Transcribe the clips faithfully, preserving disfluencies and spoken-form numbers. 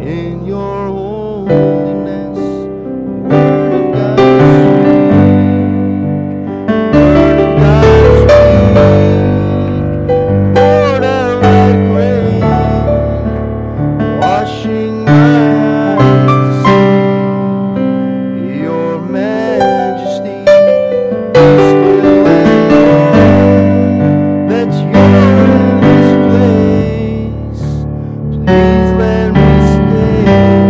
in your holiness. Word of God speak, word of God speak, poured out like rain, washing my eyes to see your majesty. Still and warm, that you're in this place. Please let me stay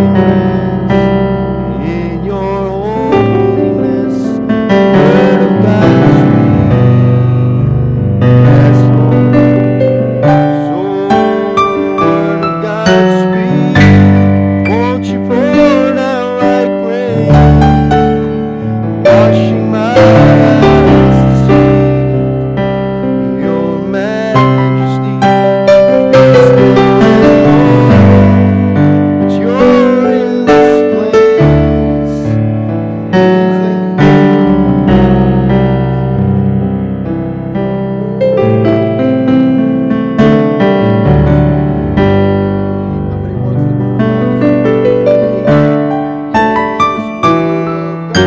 in your holiness. Word of God speak, yes, Lord. So word of God speak, won't you pour it out like rain, washing my eyes to see your majesty. Still and warm, but you're in this place. Please let me. How many wants the word of God?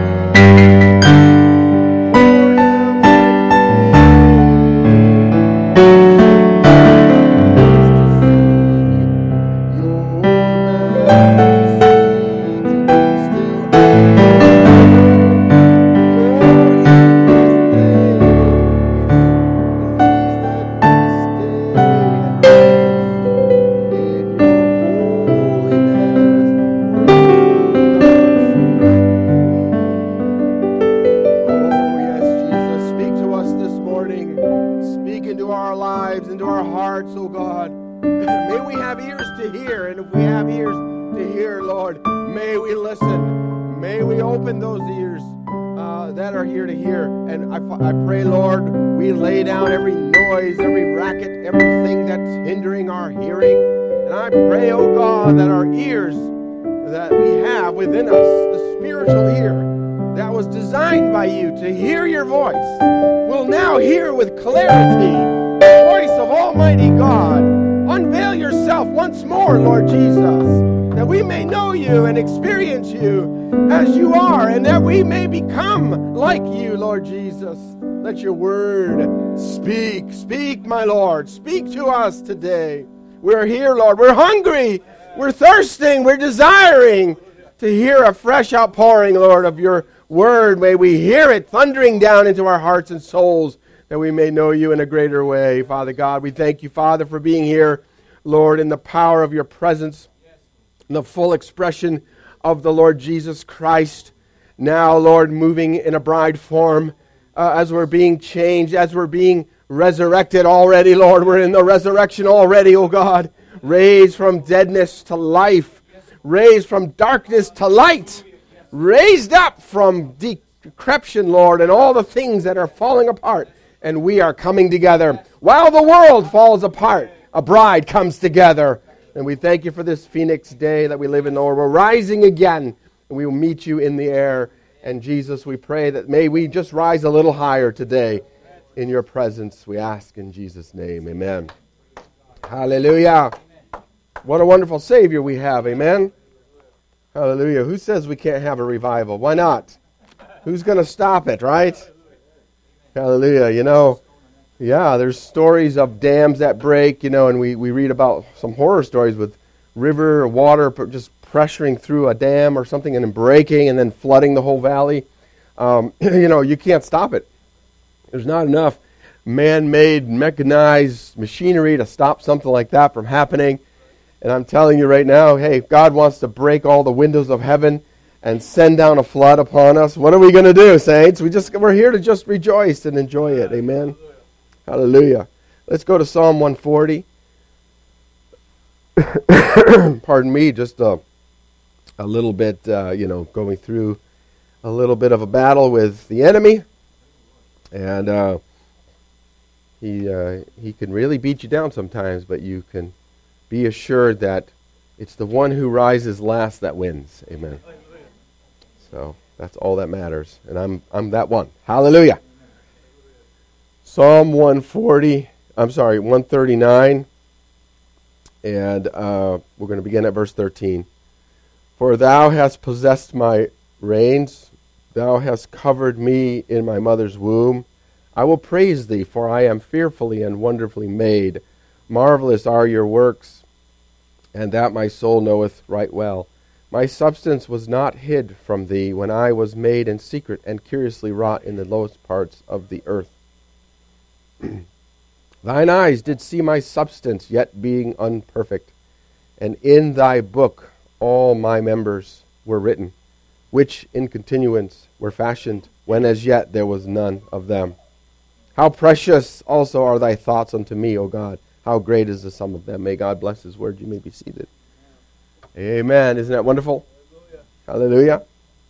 Oh, yes, Jesus, speak to us this morning. Speak into our lives, into our hearts, oh God. May we have ears to hear, and if we have ears to hear, Lord, may we listen. May we open those ears uh, that are here to hear. And I, I pray, Lord, we lay down every noise, every racket, everything that's hindering our hearing. And I pray, oh God, that our ears that we have within us, the spiritual ear that was designed by you to hear your voice, will now hear with clarity the voice of Almighty God. Unveil yourself once more, Lord Jesus, that we may know you and experience you as you are, and that we may become like you, Lord Jesus. Let your word speak. Speak, my Lord. Speak to us today. We're here, Lord. We're hungry. We're thirsting. We're desiring to hear a fresh outpouring, Lord, of your word. May we hear it thundering down into our hearts and souls, that we may know you in a greater way. Father God, we thank you, Father, for being here, Lord, in the power of your presence, in the full expression of the Lord Jesus Christ. Now, Lord, moving in a bride form, uh, as we're being changed, as we're being resurrected already, Lord. We're in the resurrection already, oh God. Raised from deadness to life. Raised from darkness to light. Raised up from decreption, Lord, and all the things that are falling apart. And we are coming together. While the world falls apart, a bride comes together. And we thank you for this Phoenix day that we live in, Lord. We're rising again, and we will meet you in the air. And Jesus, we pray that may we just rise a little higher today in your presence. We ask in Jesus' name. Amen. Hallelujah. What a wonderful Savior we have. Amen. Hallelujah. Who says we can't have a revival? Why not? Who's going to stop it, right? Hallelujah. You know, yeah, there's stories of dams that break, you know, and we, we read about some horror stories with river water just pressuring through a dam or something and then breaking and then flooding the whole valley. Um, you know, you can't stop it. There's not enough man-made, mechanized machinery to stop something like that from happening. And I'm telling you right now, hey, if God wants to break all the windows of heaven and send down a flood upon us, what are we going to do, saints? We just, we're here to just rejoice and enjoy it. Amen. Hallelujah. Let's go to Psalm one forty. Pardon me, just a, a little bit, uh, you know, going through a little bit of a battle with the enemy. And uh, he uh, he can really beat you down sometimes, but you can be assured that it's the one who rises last that wins. Amen. So that's all that matters. And I'm I'm that one. Hallelujah. Psalm one forty, I'm sorry, one thirty-nine. And uh, we're going to begin at verse thirteen. For thou hast possessed my reins, thou hast covered me in my mother's womb. I will praise thee, for I am fearfully and wonderfully made. Marvelous are your works, and that my soul knoweth right well. My substance was not hid from thee when I was made in secret and curiously wrought in the lowest parts of the earth. Thine eyes did see my substance, yet being unperfect, and in thy book all my members were written, which in continuance were fashioned, when as yet there was none of them. How precious also are thy thoughts unto me, O God. How great is the sum of them. May God bless his word. You may be seated. Amen. Isn't that wonderful? Hallelujah. Hallelujah.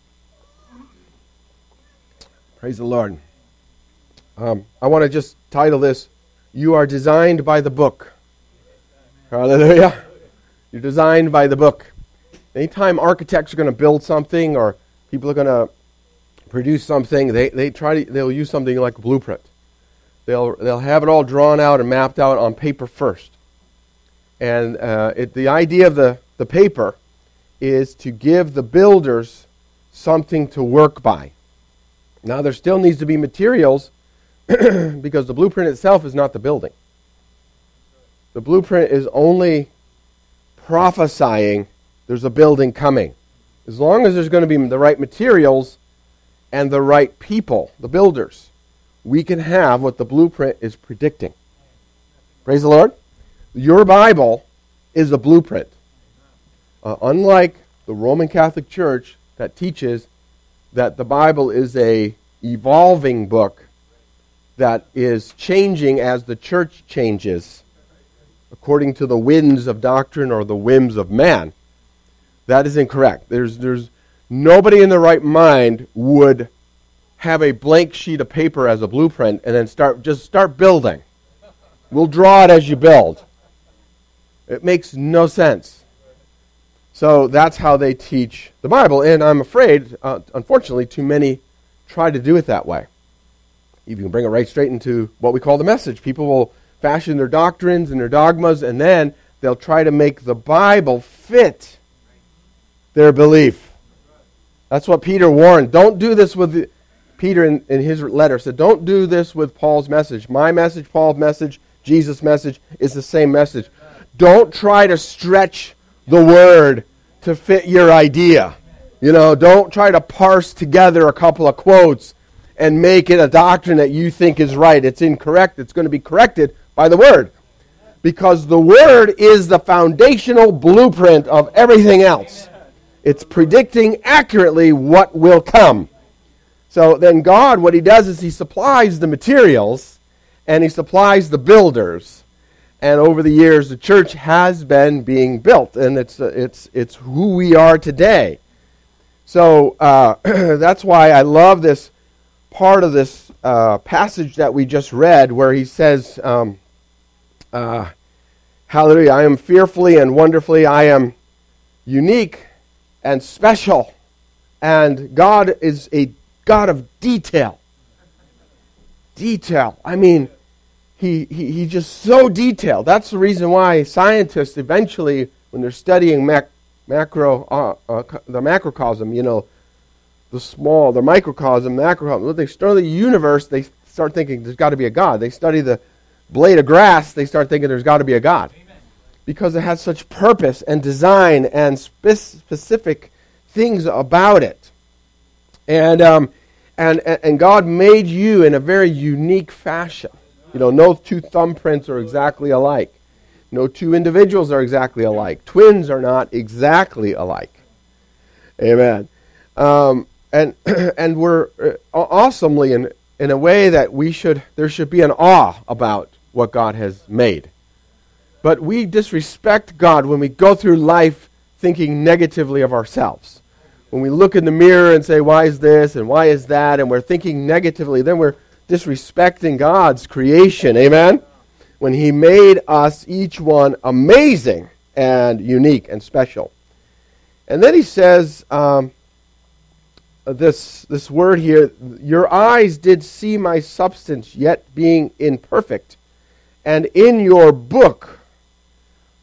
Praise the Lord. Um, I want to just title this, You Are Designed by the Book. Hallelujah. You're designed by the book. Anytime architects are going to build something or people are going to produce something, they, they try to, they'll use something like a blueprint. They'll they'll have it all drawn out and mapped out on paper first. And uh, it, the idea of the, the paper is to give the builders something to work by. Now there still needs to be materials because the blueprint itself is not the building. The blueprint is only prophesying there's a building coming. As long as there's going to be the right materials and the right people, the builders, we can have what the blueprint is predicting. Praise the Lord. Your Bible is a blueprint. Uh, unlike the Roman Catholic Church that teaches that the Bible is a evolving book that is changing as the church changes, according to the winds of doctrine or the whims of man. That is incorrect. There's there's nobody in their right mind would have a blank sheet of paper as a blueprint and then start just start building. We'll draw it as you build. It makes no sense. So that's how they teach the Bible, and I'm afraid, uh, unfortunately, too many try to do it that way. You can bring it right straight into what we call the message. People will fashion their doctrines and their dogmas, and then they'll try to make the Bible fit their belief. That's what Peter warned. Don't do this with the, Peter in, in his letter said, don't do this with Paul's message. My message, Paul's message, Jesus' message is the same message. Don't try to stretch the word to fit your idea. You know, don't try to parse together a couple of quotes and make it a doctrine that you think is right. It's incorrect. It's going to be corrected by the Word. Because the Word is the foundational blueprint of everything else. It's predicting accurately what will come. So then God, what He does is He supplies the materials and He supplies the builders. And over the years, the church has been being built, and it's uh, it's it's who we are today. So uh, that's why I love this part of this uh, passage that we just read, where he says, um, uh, "Hallelujah! I am fearfully and wonderfully. I am unique and special, and God is a God of detail. Detail. I mean." He, he he's just so detailed. That's the reason why scientists eventually, when they're studying mac, macro uh, uh, the macrocosm, you know, the small, the microcosm, macrocosm, when they study the universe, they start thinking there's got to be a God. They study the blade of grass, they start thinking there's got to be a God. Amen. Because it has such purpose and design and spe- specific things about it. And, um, and, and God made you in a very unique fashion. You know, no two thumbprints are exactly alike. No two individuals are exactly alike. Twins are not exactly alike. Amen. Um, and and we're awesomely in in a way that we should there should be an awe about what God has made. But we disrespect God when we go through life thinking negatively of ourselves. When we look in the mirror and say, why is this and why is that, and we're thinking negatively, then we're disrespecting God's creation, amen? When He made us, each one, amazing and unique and special. And then He says um, this, this word here, your eyes did see my substance, yet being imperfect, and in your book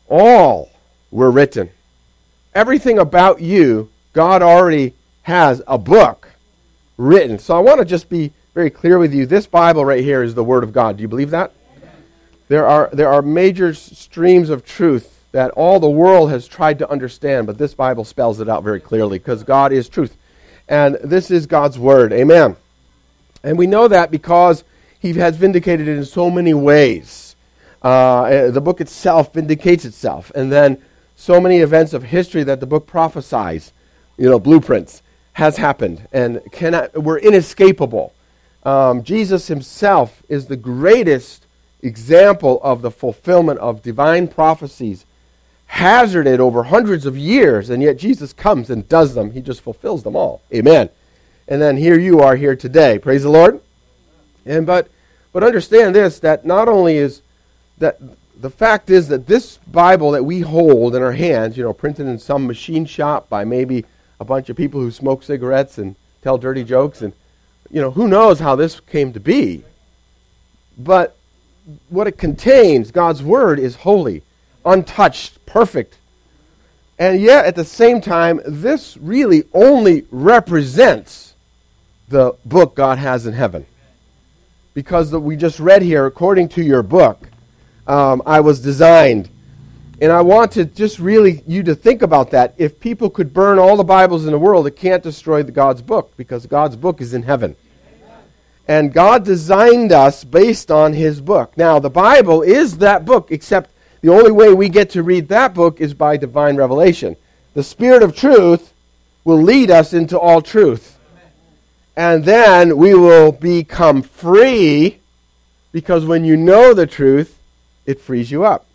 all were written. Everything about you, God already has a book written. So I want to just be very clear with you. This Bible right here is the Word of God. Do you believe that? There are there are major streams of truth that all the world has tried to understand, but this Bible spells it out very clearly because God is truth. And this is God's Word. Amen. And we know that because He has vindicated it in so many ways. Uh, the book itself vindicates itself. And then so many events of history that the book prophesies, you know, blueprints, has happened and cannot, we're inescapable. Um, Jesus himself is the greatest example of the fulfillment of divine prophecies, hazarded over hundreds of years, and yet Jesus comes and does them. He just fulfills them all. Amen. And then here you are here today. Praise the Lord. And but but understand this, that not only is that the fact is that this Bible that we hold in our hands, you know, printed in some machine shop by maybe a bunch of people who smoke cigarettes and tell dirty jokes, and, you know, who knows how this came to be. But what it contains, God's Word, is holy, untouched, perfect. And yet, at the same time, this really only represents the book God has in heaven. Because the, we just read here, according to your book, um, I was designed. And I want to just really you to think about that. If people could burn all the Bibles in the world, it can't destroy the God's book, because God's book is in heaven. And God designed us based on His book. Now, the Bible is that book, except the only way we get to read that book is by divine revelation. The Spirit of truth will lead us into all truth. And then we will become free, because when you know the truth, it frees you up.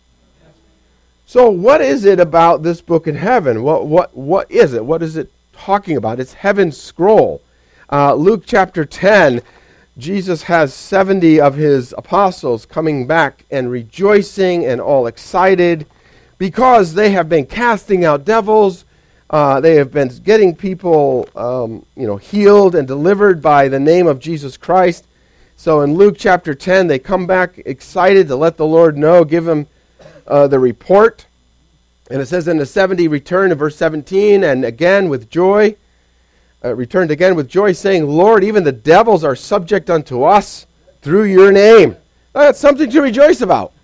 So what is it about this book in heaven? What what what is it? What is it talking about? It's heaven's scroll. Uh, Luke chapter ten, Jesus has seventy of His apostles coming back and rejoicing and all excited because they have been casting out devils. Uh, they have been getting people um, you know, healed and delivered by the name of Jesus Christ. So in Luke chapter ten, they come back excited to let the Lord know, give Him Uh, the report. And it says, in the seventy returned in verse seventeen, and again with joy, uh, returned again with joy, saying, Lord, even the devils are subject unto us through your name. That's something to rejoice about.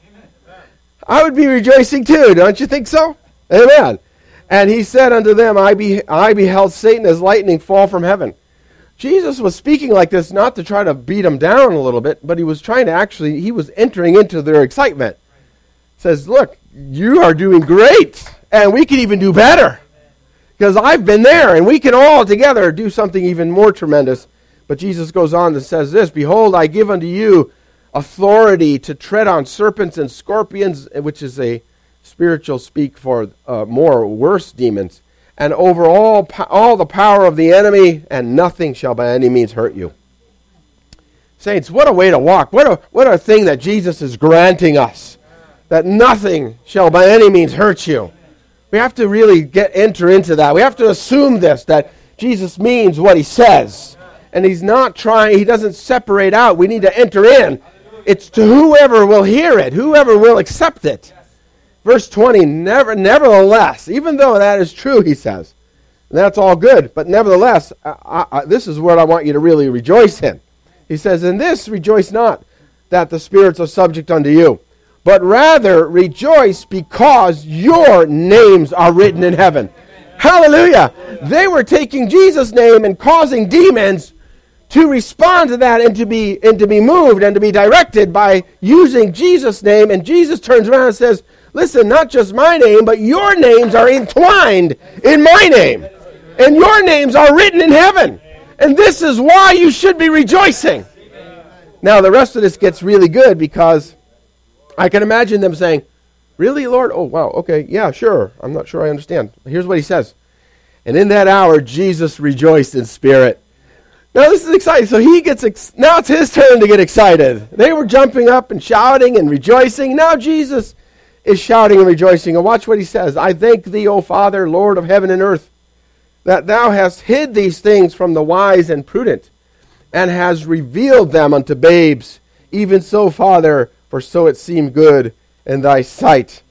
I would be rejoicing too, don't you think so? Amen. And he said unto them, I, be, I beheld Satan as lightning fall from heaven. Jesus was speaking like this not to try to beat them down a little bit, but he was trying to actually, he was entering into their excitement. Says, look, you are doing great, and we can even do better, because I've been there, and we can all together do something even more tremendous. But Jesus goes on and says this, Behold, I give unto you authority to tread on serpents and scorpions, which is a spiritual speak for uh, more worse demons, and over all, all the power of the enemy, and nothing shall by any means hurt you. Saints, what a way to walk. What a, what a thing that Jesus is granting us. That nothing shall by any means hurt you. We have to really get enter into that. We have to assume this, that Jesus means what He says. And He's not trying, He doesn't separate out. We need to enter in. It's to whoever will hear it, whoever will accept it. Verse twenty, Never, nevertheless, even though that is true, he says, and that's all good, but nevertheless, I, I, this is what I want you to really rejoice in. He says, in this rejoice not that the spirits are subject unto you, but rather rejoice because your names are written in heaven. Amen. Hallelujah. They were taking Jesus' name and causing demons to respond to that and to be and to be moved and to be directed by using Jesus' name. And Jesus turns around and says, listen, not just my name, but your names are entwined in my name. And your names are written in heaven. And this is why you should be rejoicing. Now, the rest of this gets really good, because I can imagine them saying, really, Lord? Oh, wow, okay, yeah, sure. I'm not sure I understand. Here's what he says. And in that hour, Jesus rejoiced in spirit. Now, this is exciting. So he gets, ex- now it's his turn to get excited. They were jumping up and shouting and rejoicing. Now Jesus is shouting and rejoicing. And watch what he says. I thank thee, O Father, Lord of heaven and earth, that thou hast hid these things from the wise and prudent, and hast revealed them unto babes. Even so, Father, for so it seemed good in thy sight.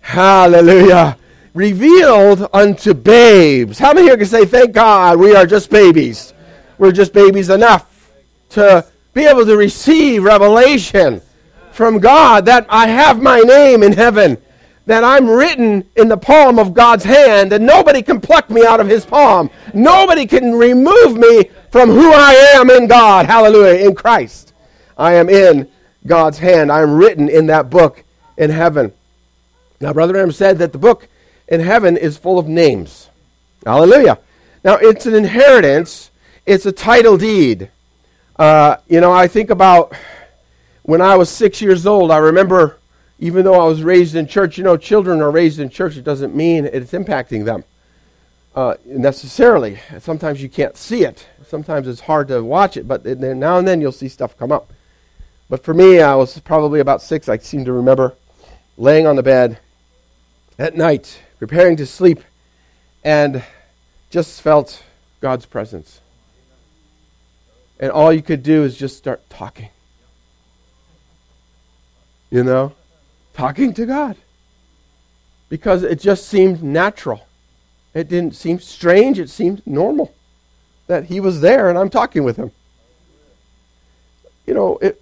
Hallelujah. Revealed unto babes. How many here can say, thank God we are just babies? We're just babies enough to be able to receive revelation from God that I have my name in heaven, that I'm written in the palm of God's hand, and nobody can pluck me out of his palm. Nobody can remove me from who I am in God. Hallelujah. In Christ. I am in God's hand. I am written in that book in heaven. Now, Brother Branham said that the book in heaven is full of names. Hallelujah. Now, it's an inheritance. It's a title deed. Uh, you know, I think about when I was six years old, I remember, even though I was raised in church, you know, children are raised in church. It doesn't mean it's impacting them uh, necessarily. Sometimes you can't see it. Sometimes it's hard to watch it, but then now and then you'll see stuff come up. But for me, I was probably about six. I seem to remember laying on the bed at night, preparing to sleep, and just felt God's presence. And all you could do is just start talking. You know? Talking to God. Because it just seemed natural. It didn't seem strange. It seemed normal. That he was there and I'm talking with him. You know, it,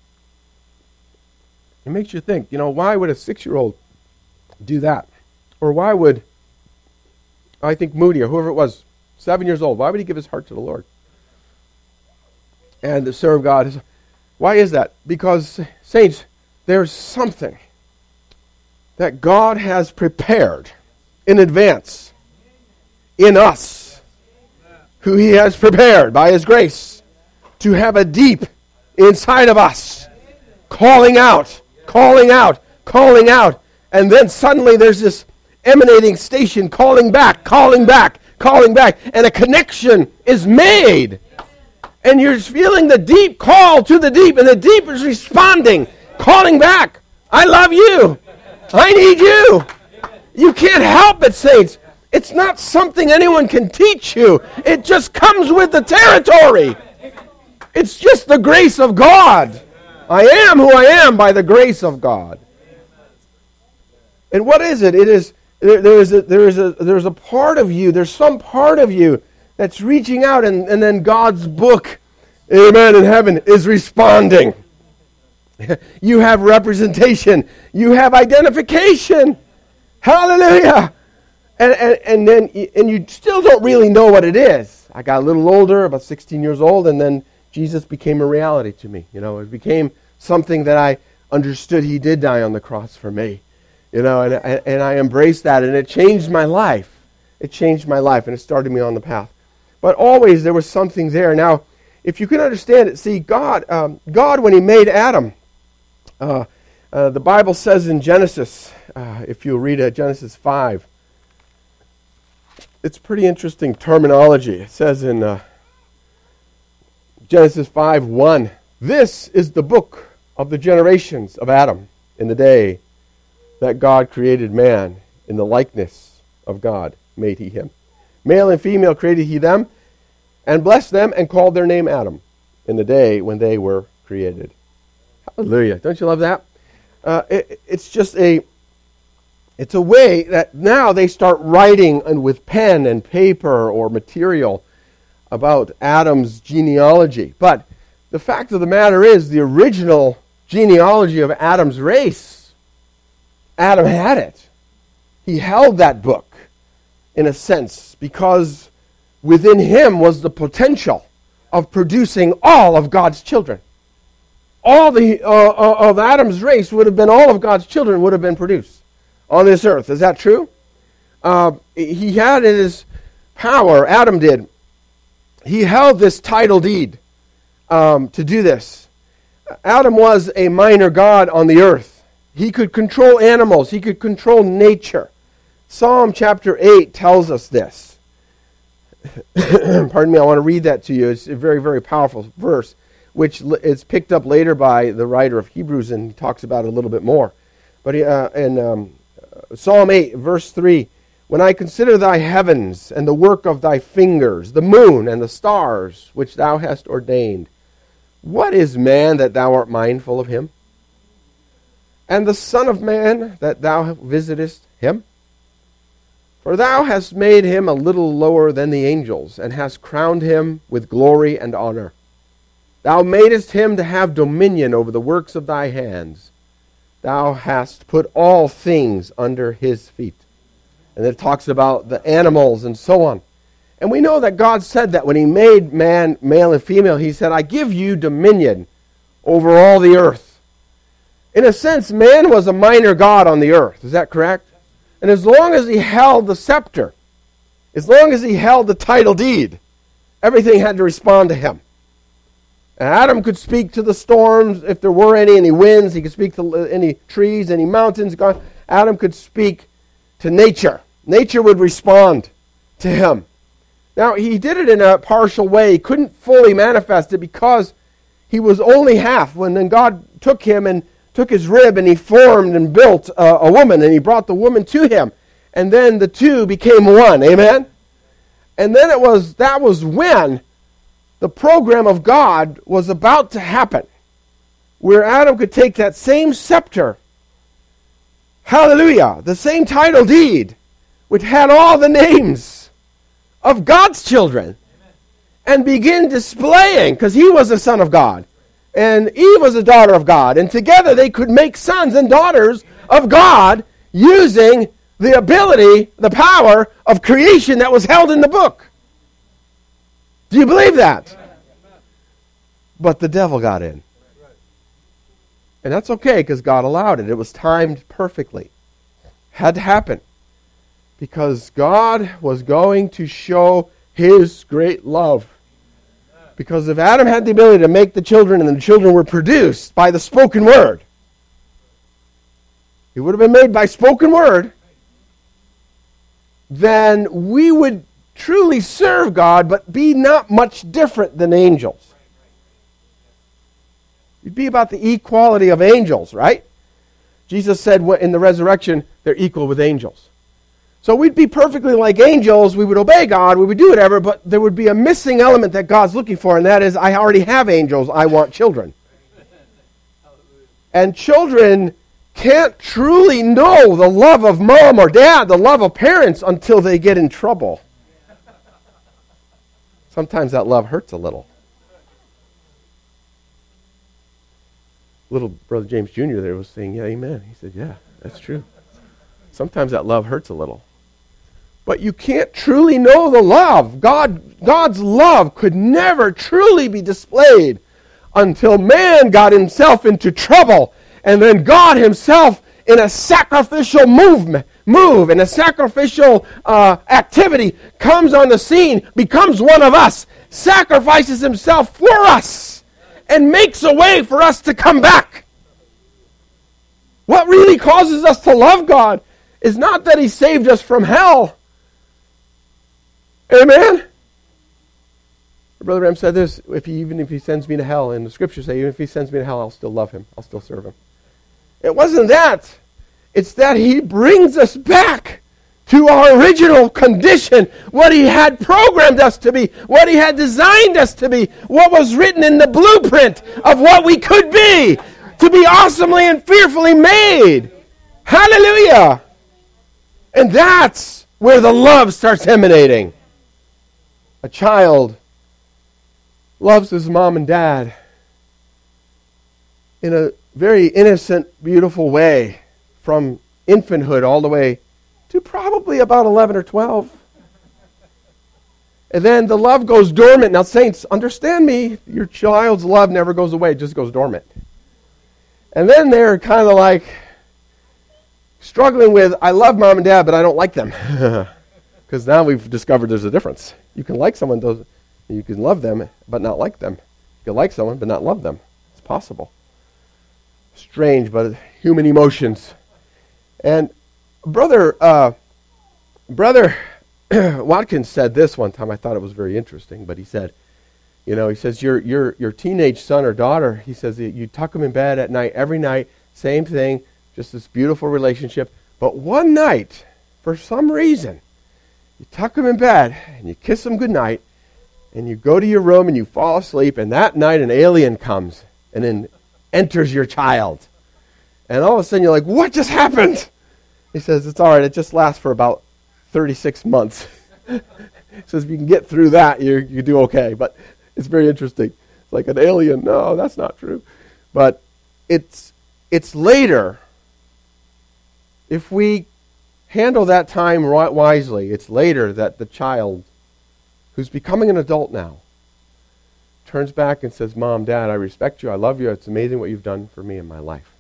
it makes you think, you know, why would a six-year-old do that? Or why would, I think Moody or whoever it was, seven years old, why would he give his heart to the Lord? And to serve God. Why is that? Because, saints, there's something that God has prepared in advance in us, who he has prepared by his grace to have a deep inside of us, calling out, calling out, calling out, and then suddenly there's this emanating station calling back, calling back, calling back, and a connection is made. And you're feeling the deep call to the deep, and the deep is responding, calling back. I love you. I need you. You can't help it, saints. It's not something anyone can teach you. It just comes with the territory. It's just the grace of God. I am who I am by the grace of God. And what is it? It is there, there is a, there is a there's a part of you. There's some part of you that's reaching out, and, and then God's book, amen, in heaven is responding. You have representation. You have identification. Hallelujah. And, and and then and you still don't really know what it is. I got a little older, about sixteen years old, and then Jesus became a reality to me. You know, it became something that I understood. He did die on the cross for me. You know, and and I embraced that, and it changed my life. It changed my life, and it started me on the path. But always there was something there. Now, if you can understand it, see, God, um, God when he made Adam, uh, uh, the Bible says in Genesis, uh, if you read uh, Genesis five, it's pretty interesting terminology. It says in uh, Genesis five one, this is the book of the generations of Adam in the day that God created man. In the likeness of God made he him. Male and female created he them, and blessed them, and called their name Adam, in the day when they were created. Hallelujah. Don't you love that? Uh, it, it's just a, it's a way that now they start writing and with pen and paper or material about Adam's genealogy. But the fact of the matter is, the original genealogy of Adam's race, Adam had it. He held that book, in a sense, because within him was the potential of producing all of God's children. All the uh, of Adam's race would have been, all of God's children would have been produced on this earth. Is that true? Uh, he had in his power, Adam did, he held this title deed um, to do this. Adam was a minor god on the earth. He could control animals. He could control nature. Psalm chapter eight tells us this. Pardon me, I want to read that to you. It's a very, very powerful verse, which is picked up later by the writer of Hebrews, and he talks about it a little bit more. But he, uh, in um, Psalm eight, verse three, when I consider thy heavens and the work of thy fingers, the moon and the stars which thou hast ordained, what is man that thou art mindful of him? and the Son of Man, that thou visitest him? For thou hast made him a little lower than the angels, and hast crowned him with glory and honor. Thou madest him to have dominion over the works of thy hands. Thou hast put all things under his feet. And it talks about the animals and so on. And we know that God said that when he made man, male and female, he said, I give you dominion over all the earth. In a sense, man was a minor god on the earth. Is that correct? And as long as he held the scepter, as long as he held the title deed, everything had to respond to him. And Adam could speak to the storms, if there were any, any winds. He could speak to any trees, any mountains. God, Adam could speak to nature. Nature would respond to him. Now, he did it in a partial way. He couldn't fully manifest it because he was only half. When then God took him and took his rib and he formed and built a, a woman, and he brought the woman to him. And then the two became one. Amen? And then it was, that was when the program of God was about to happen, where Adam could take that same scepter, hallelujah, the same title deed, which had all the names of God's children, and begin displaying, because he was a son of God, and Eve was a daughter of God, and together they could make sons and daughters of God using the ability, the power of creation that was held in the book. Do you believe that? But the devil got in. And that's okay because God allowed it. It was timed perfectly. Had to happen. Because God was going to show his great love. Because if Adam had the ability to make the children, and the children were produced by the spoken word, it would have been made by spoken word, then we would truly serve God, but be not much different than angels. You'd be about the equality of angels, right? Jesus said in the resurrection, they're equal with angels. So we'd be perfectly like angels, we would obey God, we would do whatever, but there would be a missing element that God's looking for, and that is, I already have angels, I want children. And children can't truly know the love of mom or dad, the love of parents, until they get in trouble. Sometimes that love hurts a little. Little brother James Junior there was saying, yeah, amen. He said, yeah, that's true. Sometimes that love hurts a little. But you can't truly know the love. God, God's love could never truly be displayed until man got himself into trouble. And then God himself, in a sacrificial movement, move, in a sacrificial uh, activity, comes on the scene, becomes one of us, sacrifices himself for us, and makes a way for us to come back. What really causes us to love God is not that he saved us from hell. Amen? Brother Ram said this, if he, even if he sends me to hell, and the scriptures say, even if he sends me to hell, I'll still love him. I'll still serve him. It wasn't that. It's that he brings us back to our original condition, what he had programmed us to be, what he had designed us to be, what was written in the blueprint of what we could be, to be awesomely and fearfully made. Hallelujah! And that's where the love starts emanating. A child loves his mom and dad in a very innocent, beautiful way, from infanthood all the way to probably about eleven or twelve. And then the love goes dormant. Now, saints, understand me, your child's love never goes away, it just goes dormant. And then they're kind of like struggling with, I love mom and dad, but I don't like them. Because now we've discovered there's a difference. You can like someone, you can love them, but not like them. You can like someone, but not love them. It's possible. Strange, but human emotions. And brother, uh, brother Watkins said this one time. I thought it was very interesting. But he said, you know, he says your your your teenage son or daughter. He says you tuck them in bed at night every night, same thing, just this beautiful relationship. But one night, for some reason, you tuck them in bed and you kiss them goodnight, and you go to your room and you fall asleep. And that night, an alien comes and then enters your child. And all of a sudden you're like, what just happened? He says, it's all right. It just lasts for about thirty-six months. He says, if you can get through that, you you do okay. But it's very interesting. It's like an alien. No, that's not true. But it's it's later, if we handle that time wisely, it's later that the child, who's becoming an adult now, turns back and says, Mom, Dad, I respect you. I love you. It's amazing what you've done for me in my life.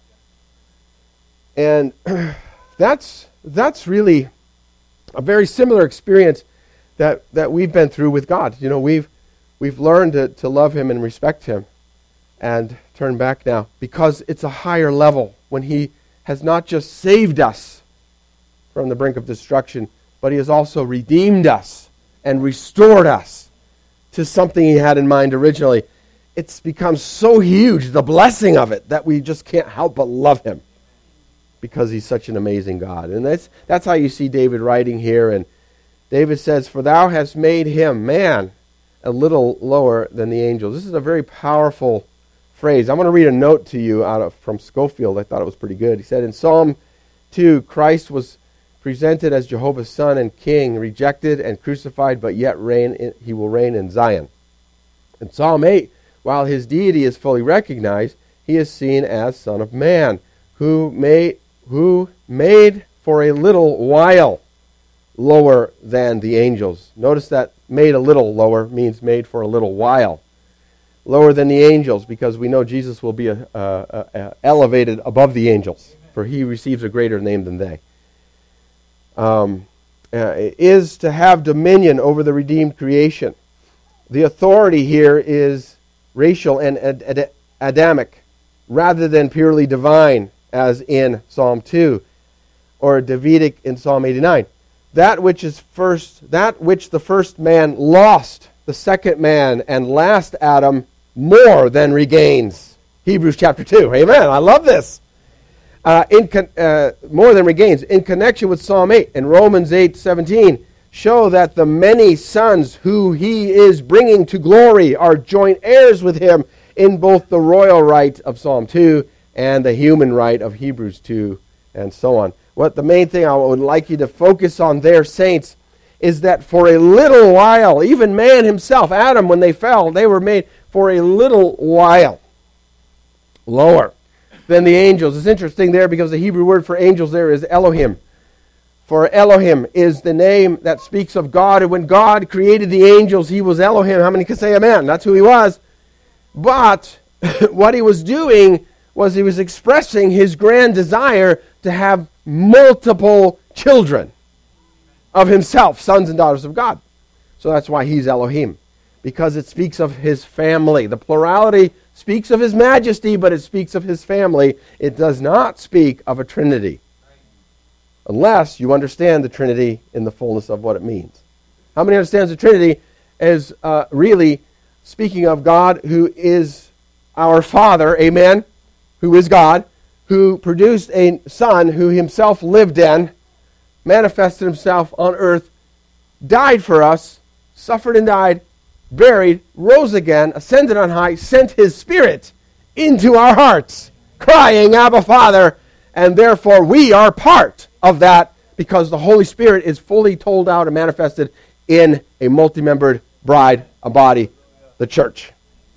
And that's that's really a very similar experience that, that we've been through with God. You know, we've we've learned to, to love Him and respect Him and turn back now because it's a higher level when He has not just saved us from the brink of destruction, but He has also redeemed us and restored us to something He had in mind originally. It's become so huge, the blessing of it, that we just can't help but love Him because He's such an amazing God. And that's that's how you see David writing here. And David says, for thou hast made him, man, a little lower than the angels. This is a very powerful phrase. I'm going to read a note to you out of from Schofield. I thought it was pretty good. He said, in Psalm two, Christ was presented as Jehovah's Son and King, rejected and crucified, but yet reign in, he will reign in Zion. In Psalm eight, while his deity is fully recognized, he is seen as Son of Man, who made, who made for a little while lower than the angels. Notice that made a little lower means made for a little while. Lower than the angels, because we know Jesus will be a, a, a elevated above the angels, for he receives a greater name than they. Um, uh, is to have dominion over the redeemed creation. The authority here is racial and ad- ad- Adamic, rather than purely divine, as in Psalm two, or Davidic in Psalm eighty-nine. That which is first, that which the first man lost, the second man and last Adam more than regains. Hebrews chapter two. Amen. I love this. Uh, in con- uh, more than regains. In connection with Psalm eight and Romans eight seventeen, show that the many sons who he is bringing to glory are joint heirs with him in both the royal right of Psalm two and the human right of Hebrews two, and so on. What the main thing I would like you to focus on there, saints, is that for a little while, even man himself, Adam, when they fell, they were made for a little while lower than the angels. It's interesting there because the Hebrew word for angels there is Elohim. For Elohim is the name that speaks of God. And when God created the angels, he was Elohim. How many can say amen? That's who he was. But what he was doing was he was expressing his grand desire to have multiple children of himself, sons and daughters of God. So that's why he's Elohim, because it speaks of his family. The plurality speaks of his majesty, but it speaks of his family. It does not speak of a trinity, unless you understand the Trinity in the fullness of what it means. How many understands the Trinity as uh, really speaking of God who is our Father, amen, who is God, who produced a Son who himself lived in, manifested himself on earth, died for us, suffered and died, buried, rose again, ascended on high, sent his Spirit into our hearts, crying, Abba, Father, and therefore we are part of that because the Holy Spirit is fully told out and manifested in a multi-membered bride, a body, the church.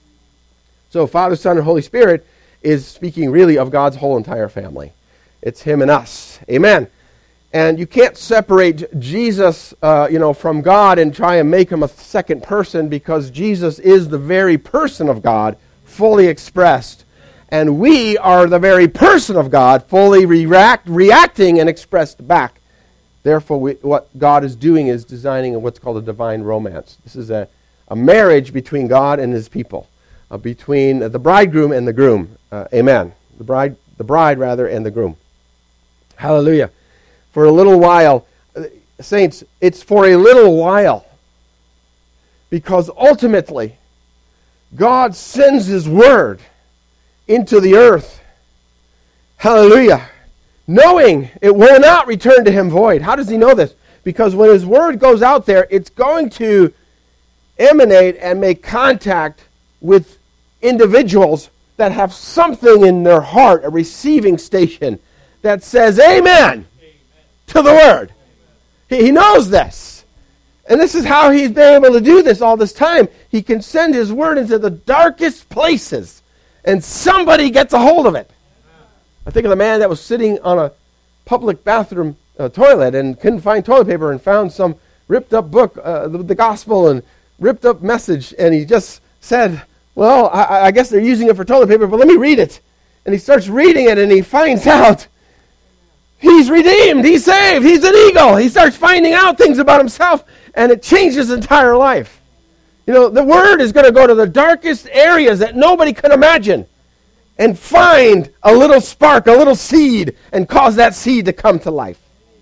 So Father, Son, and Holy Spirit is speaking really of God's whole entire family. It's him and us. Amen. And you can't separate Jesus, uh, you know, from God and try and make him a second person, because Jesus is the very person of God, fully expressed. And we are the very person of God, fully react, reacting and expressed back. Therefore, we, what God is doing is designing what's called a divine romance. This is a, a marriage between God and his people, uh, between the bridegroom and the groom. Uh, amen. The bride, the bride rather, and the groom. Hallelujah. For a little while, uh, saints, it's for a little while, because ultimately, God sends his word into the earth. Hallelujah. Knowing it will not return to him void. How does he know this? Because when his word goes out there, it's going to emanate and make contact with individuals that have something in their heart, a receiving station that says amen, amen. To the word. He, he knows this. And this is how he's been able to do this all this time. He can send his word into the darkest places, and somebody gets a hold of it. I think of the man that was sitting on a public bathroom uh, toilet and couldn't find toilet paper and found some ripped up book, uh, the, the gospel, and ripped up message, and he just said, well, I, I guess they're using it for toilet paper, but let me read it. And he starts reading it, and he finds out he's redeemed, he's saved, he's an eagle. He starts finding out things about himself, and it changes his entire life. You know, the word is going to go to the darkest areas that nobody could imagine and find a little spark, a little seed, and cause that seed to come to life.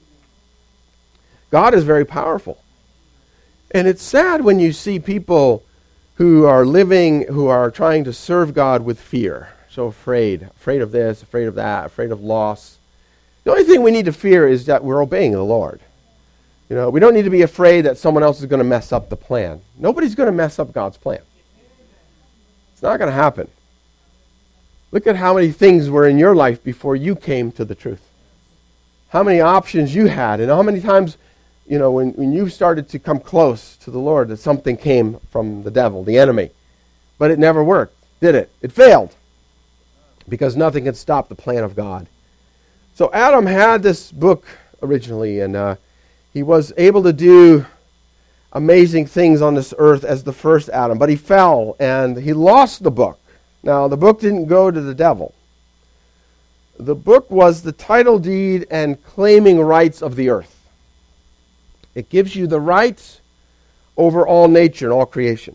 God is very powerful. And it's sad when you see people who are living, who are trying to serve God with fear. So afraid, afraid of this, afraid of that, afraid of loss. The only thing we need to fear is that we're obeying the Lord. You know, we don't need to be afraid that someone else is going to mess up the plan. Nobody's going to mess up God's plan. It's not going to happen. Look at how many things were in your life before you came to the truth. How many options you had, and how many times, you know, when, when you started to come close to the Lord, that something came from the devil, the enemy. But it never worked, did it? It failed. Because nothing can stop the plan of God. So Adam had this book originally, and uh, he was able to do amazing things on this earth as the first Adam. But he fell, and he lost the book. Now, the book didn't go to the devil. The book was the title deed and claiming rights of the earth. It gives you the rights over all nature and all creation.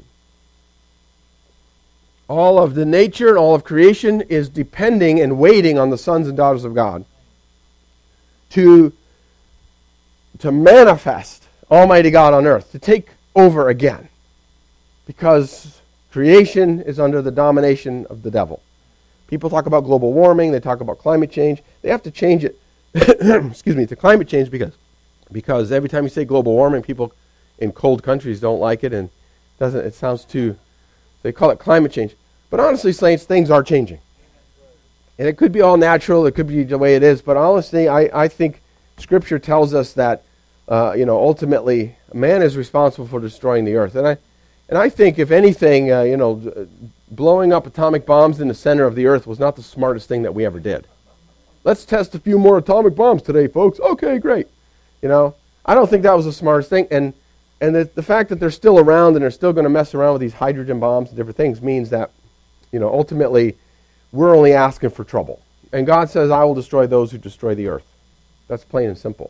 All of the nature and all of creation is depending and waiting on the sons and daughters of God to, to manifest Almighty God on earth, to take over again. Because creation is under the domination of the devil. People talk about global warming, they talk about climate change. They have to change it, excuse me, to climate change because, because every time you say global warming, people in cold countries don't like it, and doesn't it sounds too, they call it climate change. But honestly, saints, things are changing. And it could be all natural, it could be the way it is, but honestly, I, I think Scripture tells us that, uh, you know, ultimately, man is responsible for destroying the earth. And I and I think, if anything, uh, you know, blowing up atomic bombs in the center of the earth was not the smartest thing that we ever did. Let's test a few more atomic bombs today, folks. Okay, great. You know, I don't think that was the smartest thing. And and the, the fact that they're still around and they're still going to mess around with these hydrogen bombs and different things means that, you know, ultimately, we're only asking for trouble. And God says, I will destroy those who destroy the earth. That's plain and simple.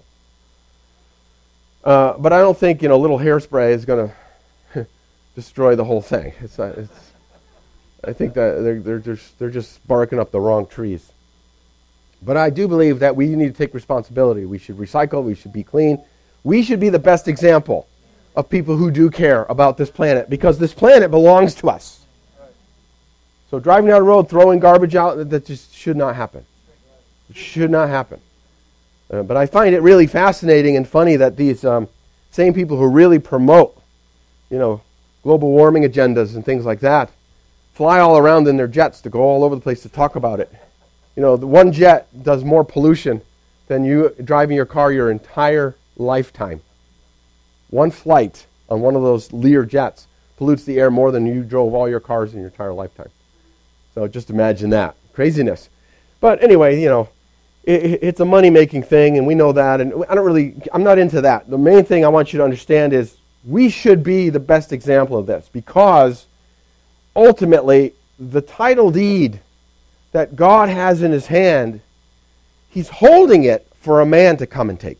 Uh, but I don't think, you know, little hairspray is going to destroy the whole thing. It's, not, it's I think that they're, they're, just, they're just barking up the wrong trees. But I do believe that we need to take responsibility. We should recycle. We should be clean. We should be the best example of people who do care about this planet, because this planet belongs to us. So driving down the road, throwing garbage out, that just should not happen. It should not happen. Uh, but I find it really fascinating and funny that these um, same people who really promote, you know, global warming agendas and things like that, fly all around in their jets to go all over the place to talk about it. You know, the one jet does more pollution than you driving your car your entire lifetime. One flight on one of those Lear jets pollutes the air more than you drove all your cars in your entire lifetime. So just imagine that. Craziness. But anyway, you know, it, it's a money-making thing, and we know that, and I don't really, I'm not into that. The main thing I want you to understand is we should be the best example of this, because ultimately, the title deed that God has in his hand, he's holding it for a man to come and take.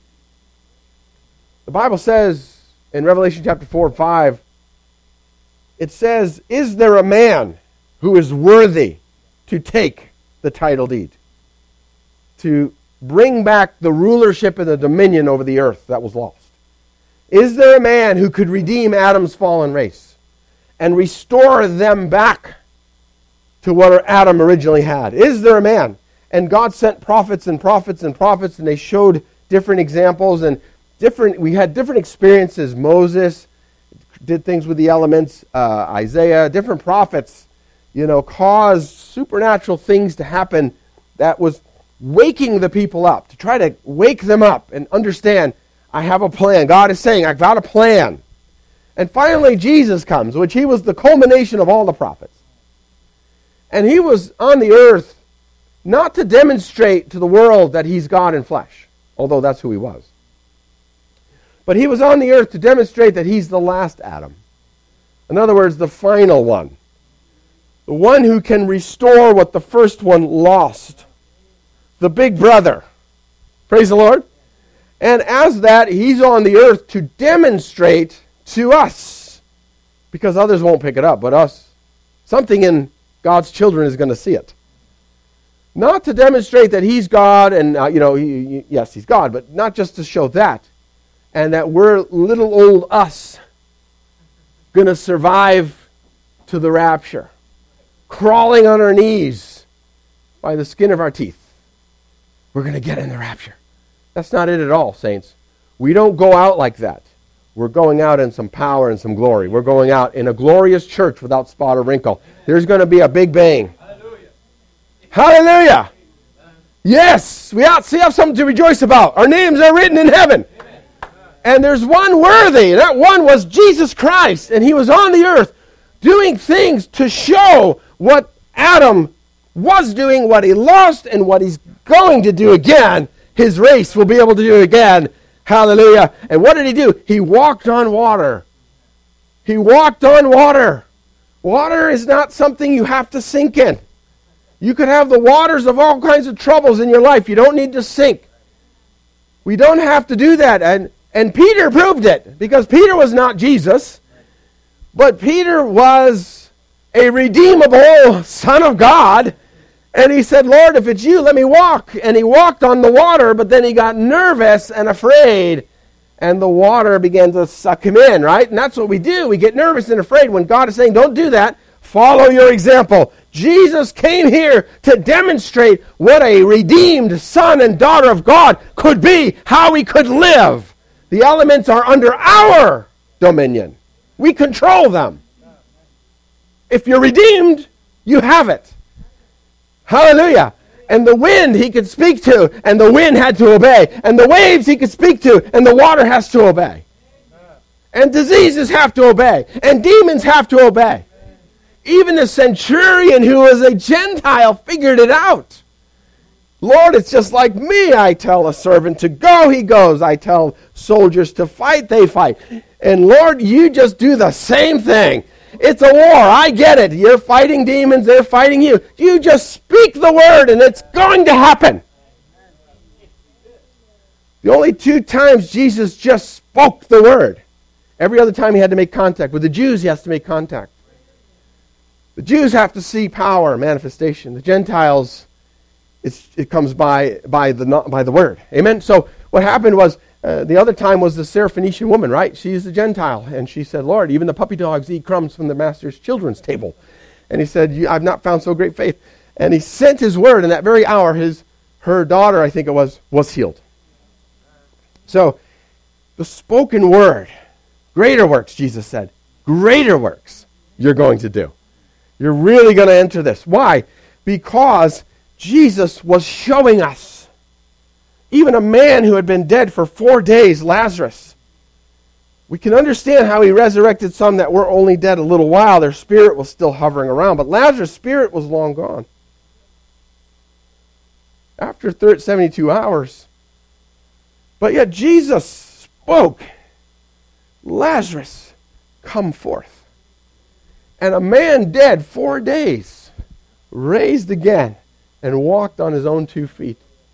The Bible says in Revelation chapter four and five, it says, is there a man who is worthy to take the title deed, to bring back the rulership and the dominion over the earth that was lost? Is there a man who could redeem Adam's fallen race and restore them back to what Adam originally had? Is there a man? And God sent prophets and prophets and prophets, and they showed different examples and different. We had different experiences. Moses did things with the elements. Uh, Isaiah, different prophets you know, caused supernatural things to happen that was waking the people up, to try to wake them up and understand, I have a plan. God is saying, I've got a plan. And finally, Jesus comes, which he was the culmination of all the prophets. And he was on the earth not to demonstrate to the world that he's God in flesh, although that's who he was. But he was on the earth to demonstrate that he's the last Adam. In other words, the final one. The one who can restore what the first one lost. The big brother. Praise the Lord. And as that, he's on the earth to demonstrate to us, because others won't pick it up, but us. Something in God's children is going to see it. Not to demonstrate that he's God, and, uh, you know, he, he, yes, he's God, but not just to show that, and that we're little old us going to survive to the rapture, crawling on our knees by the skin of our teeth. We're going to get in the rapture. That's not it at all, saints. We don't go out like that. We're going out in some power and some glory. We're going out in a glorious church without spot or wrinkle. There's going to be a big bang. Hallelujah. Hallelujah. Yes, we ought to have something to rejoice about. Our names are written in heaven. Amen. And there's one worthy. And that one was Jesus Christ. And he was on the earth doing things to show what Adam was doing, what he lost, and what he's going to do again. His race will be able to do again. Hallelujah. And what did he do? He walked on water. He walked on water. Water is not something you have to sink in. You could have the waters of all kinds of troubles in your life. You don't need to sink. We don't have to do that. And, and Peter proved it, because Peter was not Jesus, but Peter was a redeemable Son of God. And he said, Lord, if it's you, let me walk. And he walked on the water, but then he got nervous and afraid. And the water began to suck him in, right? And that's what we do. We get nervous and afraid when God is saying, don't do that. Follow your example. Jesus came here to demonstrate what a redeemed son and daughter of God could be, how we could live. The elements are under our dominion. We control them. If you're redeemed, you have it. Hallelujah. And the wind he could speak to, and the wind had to obey. And the waves he could speak to, and the water has to obey. And diseases have to obey. And demons have to obey. Even the centurion, who was a Gentile, figured it out. Lord, it's just like me. I tell a servant to go, he goes. I tell soldiers to fight, they fight. And Lord, you just do the same thing. It's a war. I get it. You're fighting demons. They're fighting you. You just speak the word and it's going to happen. The only two times Jesus just spoke the word. Every other time he had to make contact. With the Jews, he has to make contact. The Jews have to see power, manifestation. The Gentiles, it's, it comes by, by, the, by the word. Amen? So what happened was, Uh, the other time was the Syrophoenician woman, right? She's a Gentile. And she said, Lord, even the puppy dogs eat crumbs from the master's children's table. And he said, I've not found so great faith. And he sent his word, and that very hour, his her daughter, I think it was, was healed. So, the spoken word, greater works, Jesus said, greater works you're going to do. You're really going to enter this. Why? Because Jesus was showing us. Even a man who had been dead for four days, Lazarus. We can understand how he resurrected some that were only dead a little while. Their spirit was still hovering around. But Lazarus' spirit was long gone. After seventy-two hours. But yet Jesus spoke, Lazarus, come forth. And a man dead four days, raised again, and walked on his own two feet.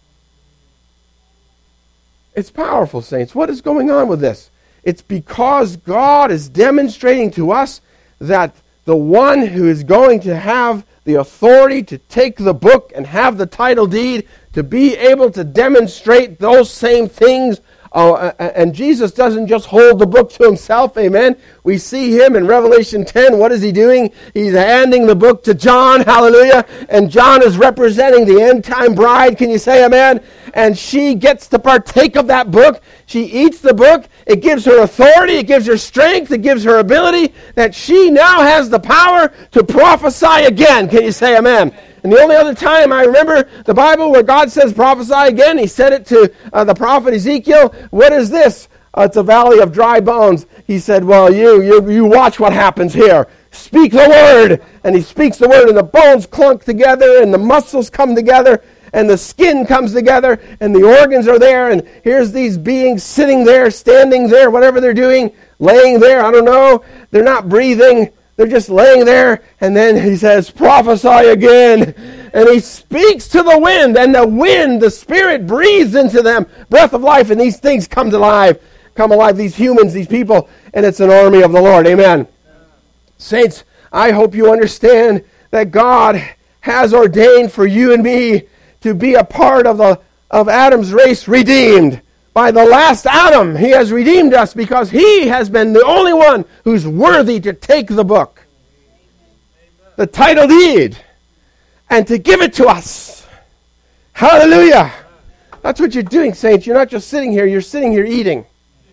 It's powerful, saints. What is going on with this? It's because God is demonstrating to us that the one who is going to have the authority to take the book and have the title deed, to be able to demonstrate those same things. Uh, and Jesus doesn't just hold the book to himself, amen. We see him in Revelation ten. What is he doing? He's handing the book to John, hallelujah. And John is representing the end-time bride, can you say amen? And she gets to partake of that book. She eats the book, It gives her authority. It gives her strength. It gives her ability that she now has the power to prophesy again. Can you say amen? And the only other time I remember the Bible where God says prophesy again, he said it to uh, the prophet Ezekiel. What is this? Uh, it's a valley of dry bones. He said, well, you, you, you watch what happens here. Speak the word. And he speaks the word, and the bones clunk together, and the muscles come together, and the skin comes together, and the organs are there, and here's these beings sitting there, standing there, whatever they're doing, laying there, I don't know. They're not breathing. They're just laying there, and then he says, prophesy again. And he speaks to the wind, and the wind, the Spirit breathes into them, breath of life, and these things come to life, come alive, these humans, these people, and it's an army of the Lord. Amen. Saints, I hope you understand that God has ordained for you and me to be a part of the of Adam's race redeemed. By the last Adam, he has redeemed us because he has been the only one who's worthy to take the book, the title deed, and to give it to us. Hallelujah. That's what you're doing, saints. You're not just sitting here. You're sitting here eating.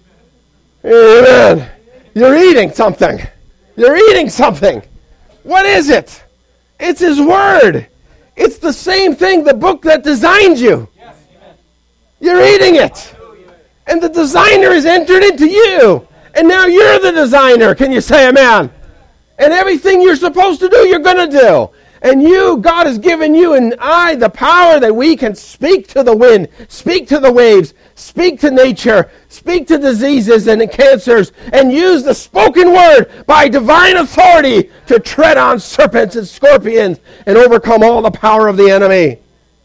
Amen. You're eating something. You're eating something. What is it? It's His Word. It's the same thing, the book that designed you. You're eating it. And the designer has entered into you. And now you're the designer. Can you say amen? And everything you're supposed to do, you're going to do. And you, God has given you and I the power that we can speak to the wind, speak to the waves, speak to nature, speak to diseases and cancers, and use the spoken word by divine authority to tread on serpents and scorpions and overcome all the power of the enemy.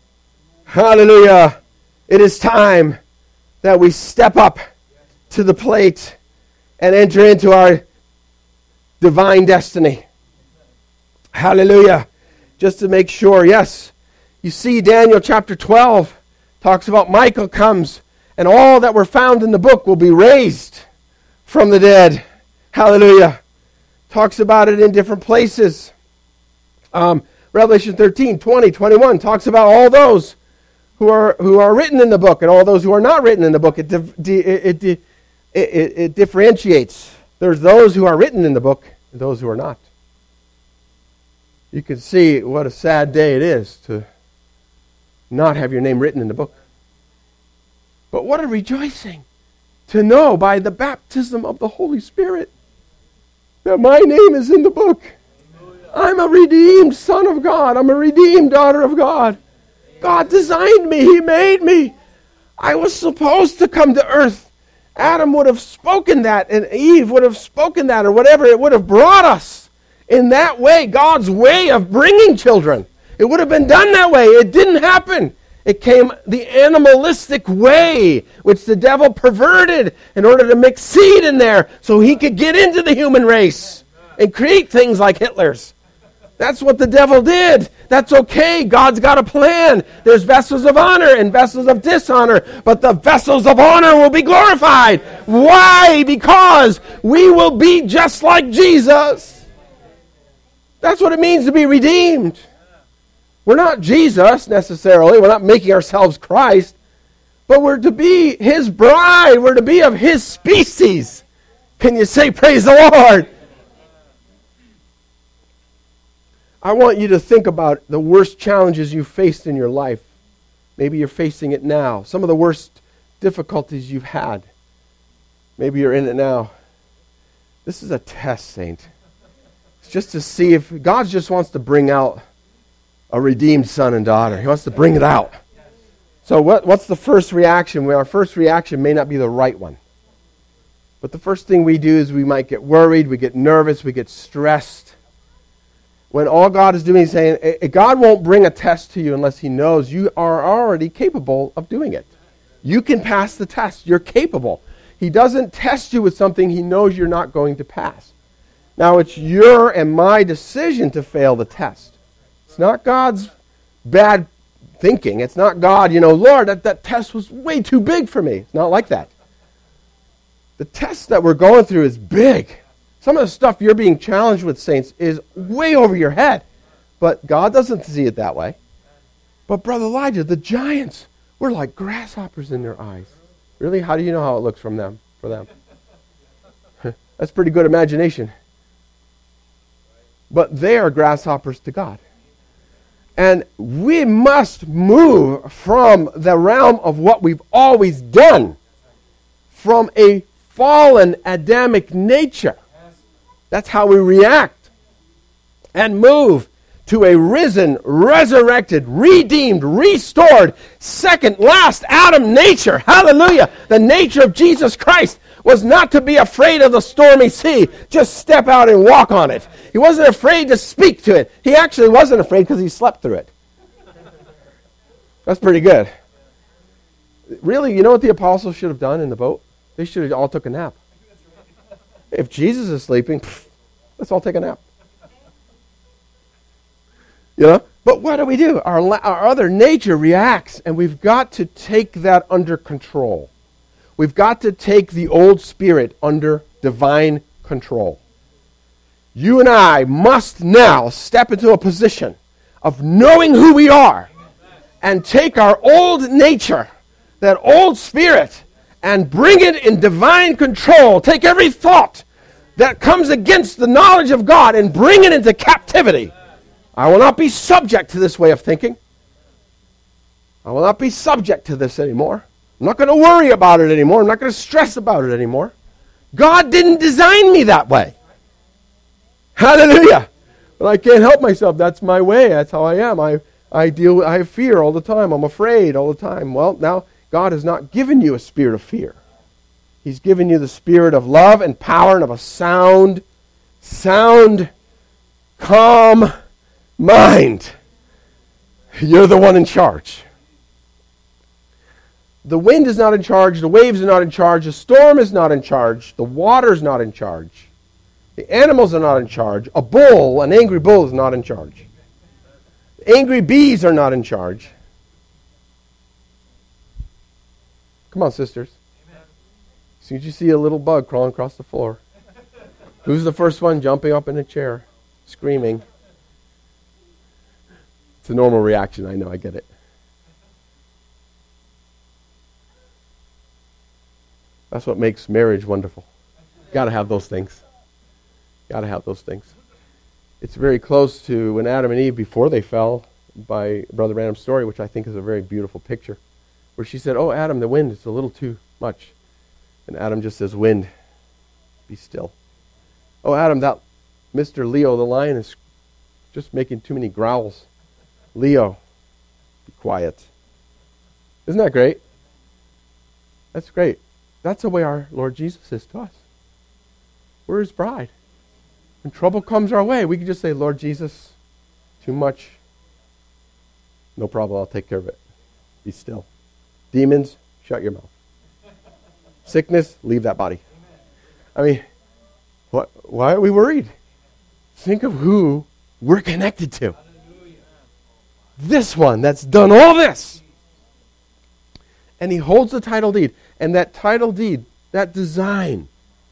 Hallelujah. It is time that we step up to the plate and enter into our divine destiny. Hallelujah. Just to make sure, yes, you see Daniel chapter twelve talks about Michael comes and all that were found in the book will be raised from the dead. Hallelujah. Talks about it in different places. Um, Revelation thirteen, twenty, twenty-one talks about all those who are who are written in the book and all those who are not written in the book. It, it, it, it, it, it differentiates. There's those who are written in the book and those who are not. You can see what a sad day it is to not have your name written in the book. But what a rejoicing to know by the baptism of the Holy Spirit that my name is in the book. I'm a redeemed son of God. I'm a redeemed daughter of God. God designed me. He made me. I was supposed to come to earth. Adam would have spoken that, and Eve would have spoken that, or whatever. It would have brought us in that way, God's way of bringing children. It would have been done that way. It didn't happen. It came the animalistic way, which the devil perverted in order to mix seed in there so he could get into the human race and create things like Hitler's. That's what the devil did. That's okay. God's got a plan. There's vessels of honor and vessels of dishonor, but the vessels of honor will be glorified. Why? Because we will be just like Jesus. That's what it means to be redeemed. We're not Jesus necessarily. We're not making ourselves Christ. But we're to be His bride. We're to be of His species. Can you say praise the Lord? I want you to think about the worst challenges you faced in your life. Maybe you're facing it now. Some of the worst difficulties you've had. Maybe you're in it now. This is a test, saint. Just to see if God just wants to bring out a redeemed son and daughter. He wants to bring it out. So what, what's the first reaction? Well, our first reaction may not be the right one. But the first thing we do is we might get worried, we get nervous, we get stressed. When all God is doing is saying, God won't bring a test to you unless He knows you are already capable of doing it. You can pass the test. You're capable. He doesn't test you with something He knows you're not going to pass. Now, it's your and my decision to fail the test. It's not God's bad thinking. It's not God, you know, Lord, that, that test was way too big for me. It's not like that. The test that we're going through is big. Some of the stuff you're being challenged with, saints, is way over your head. But God doesn't see it that way. But Brother Elijah, the giants were like grasshoppers in their eyes. Really? How do you know how it looks from them? for them. That's pretty good imagination. But they are grasshoppers to God. And we must move from the realm of what we've always done, from a fallen Adamic nature. That's how we react. And move to a risen, resurrected, redeemed, restored, second last Adam nature. Hallelujah. The nature of Jesus Christ was not to be afraid of the stormy sea. Just step out and walk on it. He wasn't afraid to speak to it. He actually wasn't afraid because he slept through it. That's pretty good. Really, you know what the apostles should have done in the boat? They should have all took a nap. If Jesus is sleeping, pff, let's all take a nap. You know? But what do we do? Our, our other nature reacts, and we've got to take that under control. We've got to take the old spirit under divine control. You and I must now step into a position of knowing who we are and take our old nature, that old spirit, and bring it in divine control. Take every thought that comes against the knowledge of God and bring it into captivity. I will not be subject to this way of thinking. I will not be subject to this anymore. I'm not going to worry about it anymore. I'm not going to stress about it anymore. God didn't design me that way. Hallelujah. But I can't help myself. That's my way. That's how I am. I, I deal with, I have fear all the time. I'm afraid all the time. Well, now God has not given you a spirit of fear. He's given you the spirit of love and power and of a sound, sound, calm mind. You're the one in charge. The wind is not in charge. The waves are not in charge. The storm is not in charge. The water is not in charge. The animals are not in charge. A bull, an angry bull, is not in charge. Angry bees are not in charge. Come on, sisters. Amen. As soon as you see a little bug crawling across the floor, who's the first one jumping up in a chair, screaming? It's a normal reaction. I know. I get it. That's what makes marriage wonderful. Got to have those things. Got to have those things. It's very close to when Adam and Eve, before they fell, by Brother Branham's story, which I think is a very beautiful picture, where she said, "Oh, Adam, the wind is a little too much." And Adam just says, "Wind, be still." "Oh, Adam, that Mister Leo, the lion, is just making too many growls. Leo, be quiet." Isn't that great? That's great. That's the way our Lord Jesus is to us. We're His bride. When trouble comes our way, we can just say, "Lord Jesus, too much. No problem, I'll take care of it. Be still. Demons, shut your mouth. Sickness, leave that body." I mean, what? Why are we worried? Think of who we're connected to. This one that's done all this. And He holds the title deed. And that title deed, that design,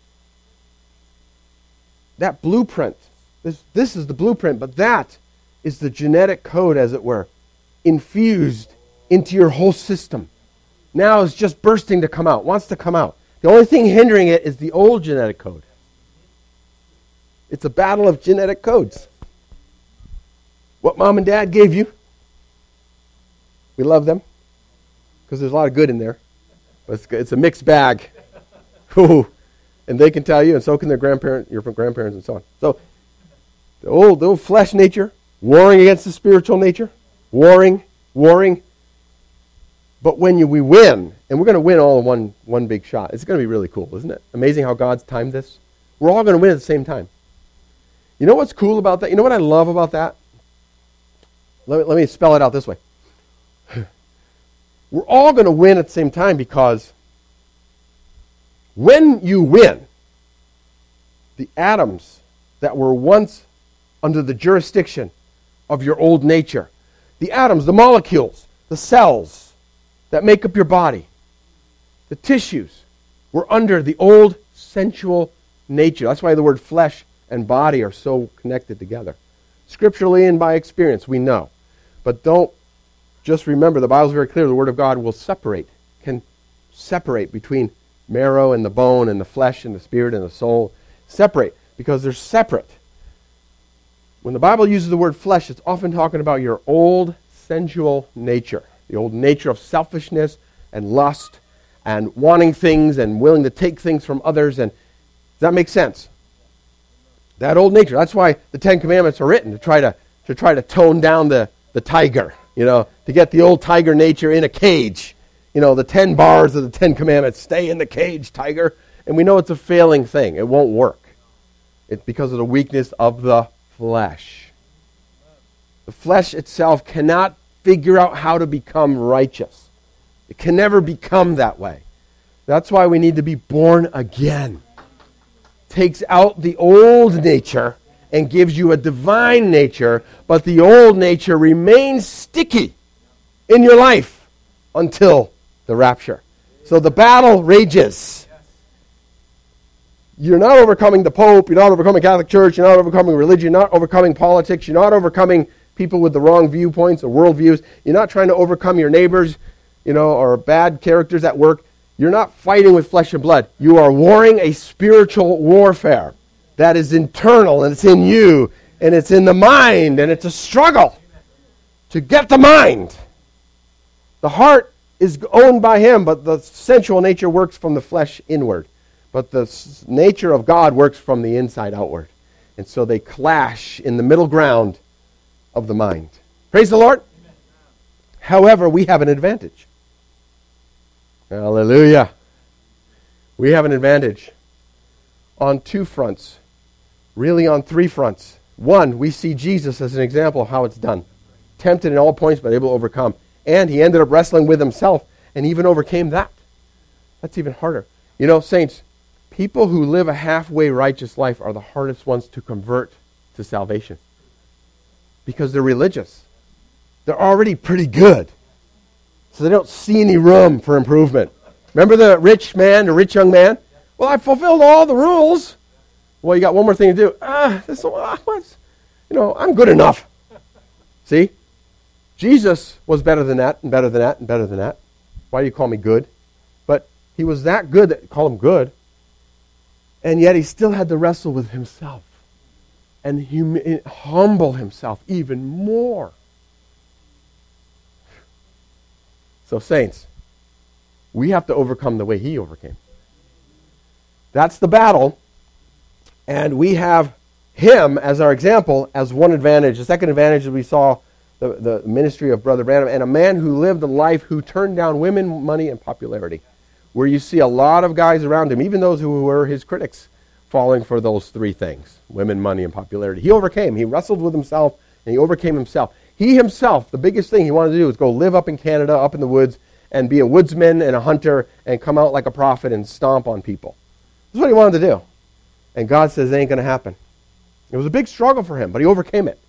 that blueprint, this, this is the blueprint, but that is the genetic code, as it were, infused into your whole system. Now it's just bursting to come out, wants to come out. The only thing hindering it is the old genetic code. It's a battle of genetic codes. What mom and dad gave you, we love them, because there's a lot of good in there. But it's, it's a mixed bag. Ooh. And they can tell you, and so can their grandparents, your grandparents, and so on. So the old, the old flesh nature, warring against the spiritual nature, warring, warring. But when you, we win, and we're going to win all in one, one big shot, it's going to be really cool, isn't it? Amazing how God's timed this. We're all going to win at the same time. You know what's cool about that? You know what I love about that? Let me, let me spell it out this way. We're all going to win at the same time, because when you win, the atoms that were once under the jurisdiction of your old nature, the atoms, the molecules, the cells that make up your body, the tissues, were under the old sensual nature. That's why the word flesh and body are so connected together. Scripturally and by experience, we know. But don't just remember, the Bible's very clear, the Word of God will separate, can separate between marrow and the bone and the flesh and the spirit and the soul separate because they're separate. When the Bible uses the word flesh, it's often talking about your old sensual nature, the old nature of selfishness and lust and wanting things and willing to take things from others. And does that make sense? That old nature. That's why the Ten Commandments are written, to try to to try to tone down the, the tiger, you know, to get the old tiger nature in a cage. You know, the ten bars of the Ten Commandments, stay in the cage, tiger. And we know it's a failing thing. It won't work. It's because of the weakness of the flesh. The flesh itself cannot figure out how to become righteous. It can never become that way. That's why we need to be born again. Takes out the old nature and gives you a divine nature, but the old nature remains sticky in your life until the rapture. So the battle rages. You're not overcoming the Pope, you're not overcoming Catholic Church, you're not overcoming religion, you're not overcoming politics, you're not overcoming people with the wrong viewpoints or worldviews, you're not trying to overcome your neighbors, you know, or bad characters at work. You're not fighting with flesh and blood. You are warring a spiritual warfare that is internal, and it's in you, and it's in the mind, and it's a struggle to get the mind. The heart is owned by him, but the sensual nature works from the flesh inward. But the s- nature of God works from the inside outward. And so they clash in the middle ground of the mind. Praise the Lord. Amen. However, we have an advantage. Hallelujah. We have an advantage on two fronts. Really on three fronts. One, we see Jesus as an example of how it's done. Tempted in all points, but able to overcome. And he ended up wrestling with himself and even overcame that. That's even harder. You know, saints, people who live a halfway righteous life are the hardest ones to convert to salvation. Because they're religious. They're already pretty good. So they don't see any room for improvement. Remember the rich man, the rich young man? Well, I fulfilled all the rules. Well, you got one more thing to do. Ah, this, ah what's, you know, I'm good enough. See? Jesus was better than that, and better than that, and better than that. Why do you call me good? But he was that good that you call him good. And yet he still had to wrestle with himself. And hum- humble himself even more. So saints, we have to overcome the way he overcame. That's the battle. And we have him as our example as one advantage. The second advantage is we saw the, the ministry of Brother Branham, and a man who lived a life who turned down women, money, and popularity. Where you see a lot of guys around him, even those who were his critics, falling for those three things. Women, money, and popularity. He overcame. He wrestled with himself, and he overcame himself. He himself, the biggest thing he wanted to do was go live up in Canada, up in the woods, and be a woodsman and a hunter and come out like a prophet and stomp on people. That's what he wanted to do. And God says it ain't going to happen. It was a big struggle for him, but he overcame it.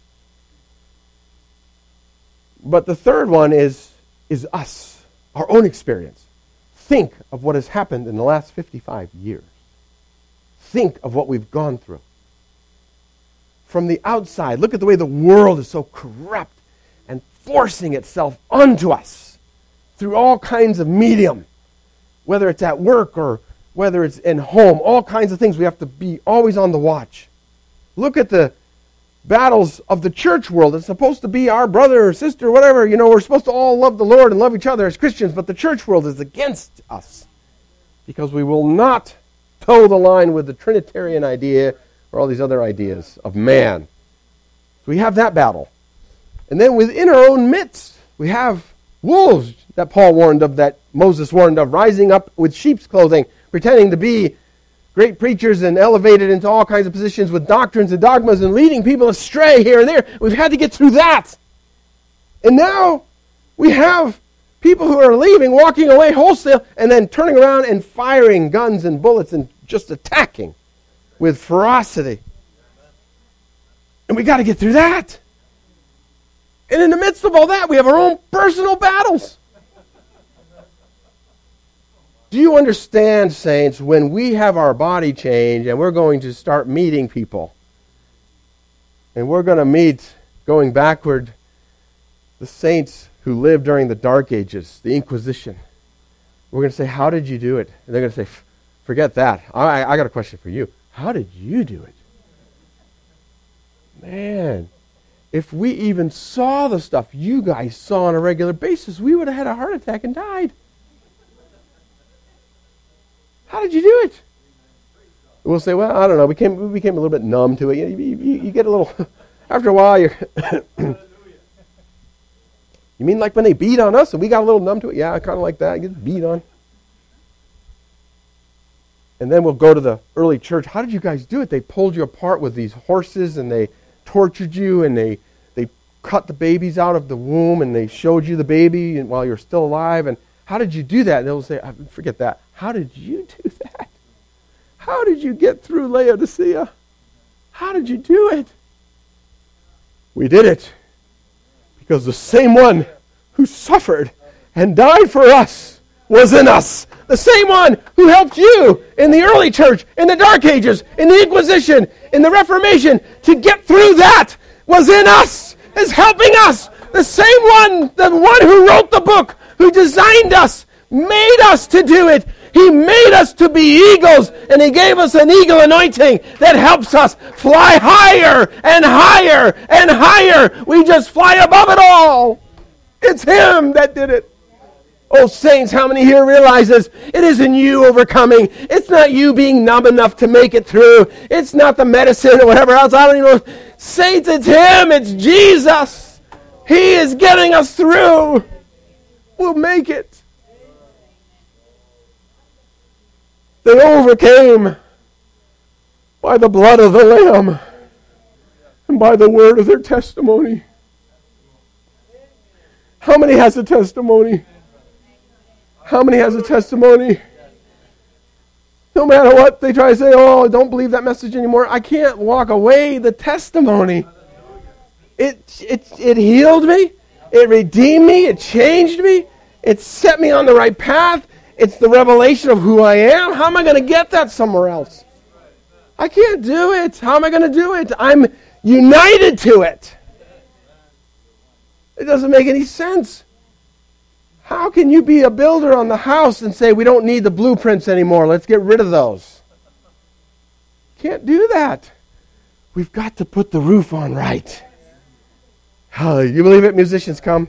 But the third one is, is us, our own experience. Think of what has happened in the last fifty-five years. Think of what we've gone through. From the outside, look at the way the world is so corrupt and forcing itself onto us through all kinds of medium, whether it's at work or whether it's in home, all kinds of things. We have to be always on the watch. Look at the battles of the church world. It's supposed to be our brother or sister, whatever. You know, we're supposed to all love the Lord and love each other as Christians, but the church world is against us because we will not toe the line with the Trinitarian idea or all these other ideas of man. So we have that battle. And then within our own midst, we have wolves that Paul warned of, that Moses warned of, rising up with sheep's clothing, pretending to be great preachers and elevated into all kinds of positions with doctrines and dogmas and leading people astray here and there. We've had to get through that. And now we have people who are leaving, walking away wholesale, and then turning around and firing guns and bullets and just attacking with ferocity. And we got to get through that. And in the midst of all that, we have our own personal battles. Do you understand, saints, when we have our body change and we're going to start meeting people, and we're going to meet, going backward, the saints who lived during the Dark Ages, the Inquisition. We're going to say, how did you do it? And they're going to say, forget that. I, I got a question for you. How did you do it? Man, if we even saw the stuff you guys saw on a regular basis, we would have had a heart attack and died. How did you do it? We'll say, well, I don't know. We became, we became a little bit numb to it. You, you, you get a little, after a while, you're... You mean like when they beat on us and we got a little numb to it? Yeah, kind of like that. You get beat on. And then we'll go to the early church. How did you guys do it? They pulled you apart with these horses and they tortured you and they, they cut the babies out of the womb and they showed you the baby and while you're still alive. And how did you do that? And they'll say, forget that. How did you do that? How did you get through Laodicea? How did you do it? We did it because the same one who suffered and died for us was in us. The same one who helped you in the early church, in the Dark Ages, in the Inquisition, in the Reformation, to get through that was in us, is helping us. The same one, the one who wrote the book, who designed us, made us to do it. He made us to be eagles, and He gave us an eagle anointing that helps us fly higher and higher and higher. We just fly above it all. It's Him that did it. Oh, saints, how many here realizes it isn't you overcoming? It's not you being numb enough to make it through. It's not the medicine or whatever else. I don't even know. Saints, it's Him. It's Jesus. He is getting us through. We'll make it. They overcame by the blood of the Lamb and by the word of their testimony. How many has a testimony? How many has a testimony? No matter what they try to say, oh, I don't believe that message anymore. I can't walk away the testimony. It, it, it healed me. It redeemed me. It changed me. It set me on the right path. It's the revelation of who I am. How am I going to get that somewhere else? I can't do it. How am I going to do it? I'm united to it. It doesn't make any sense. How can you be a builder on the house and say, we don't need the blueprints anymore, let's get rid of those? Can't do that. We've got to put the roof on right. Hallelujah. You believe it, musicians? Come.